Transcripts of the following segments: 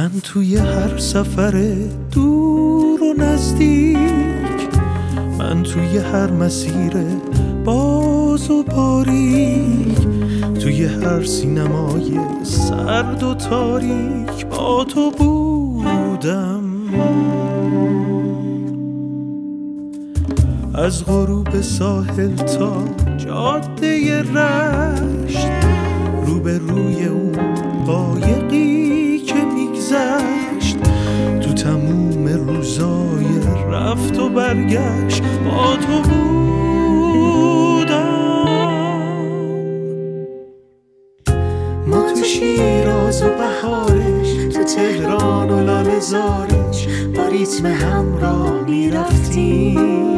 من توی هر سفر دور و نزدیک، من توی هر مسیر باز و باریک، توی هر سینمای سرد و تاریک با تو بودم. از غروب ساحل تا جاده رشت، روبروی اون قایقی که میگذشت، تو تموم روزای رفت و برگشت با تو بودم. ما تو شیراز و بهارش، تو تهران و لاله‌زارش، با ریتم همراه میرفتیم.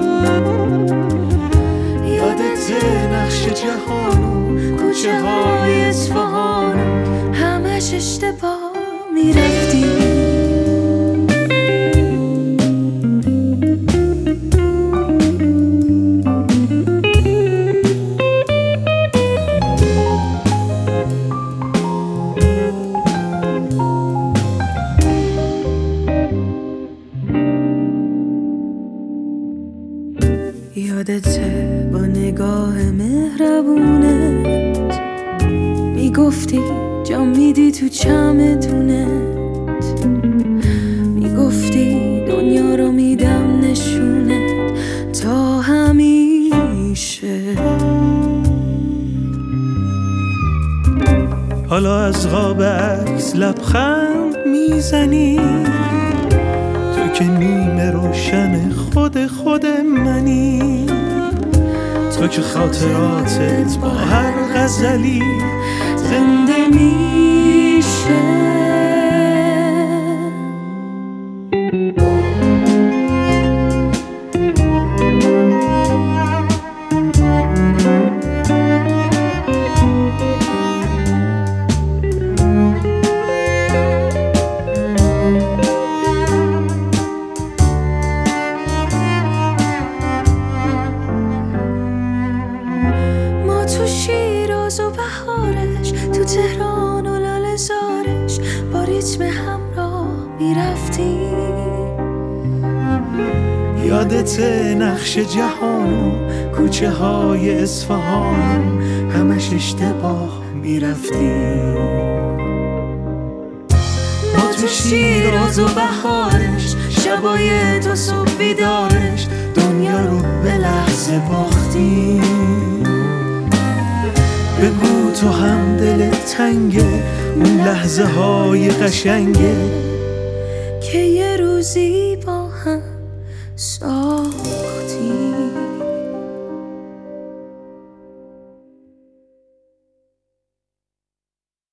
یادت نقش جهان و کوچه های اصفهان، همش اشتباه میرفتیم. یادته با نگاه مهربونت میگفتی جا میدی تو چمدونت، میگفتی دنیا رو میدم نشونت تا همیشه. حالا از قاب عکس لبخند میزنی، تو که نیمه روشن خود منی، تو که خاطراتت با هر غزلی زنده میشه. تو شیراز و بهارش، تو تهران و لاله‌زارش، با ریتم همراه میرفتیم. یادت نقش جهان و کوچه های اصفهان، همش اشتباه میرفتیم. ما تو شیراز و بهارش، شبای تو صبح بیدارش، دنیا رو به لحظه باختیم. بگو تو هم دلت تنگه، اون لحظه های قشنگه که یه روزی با هم ساختیم.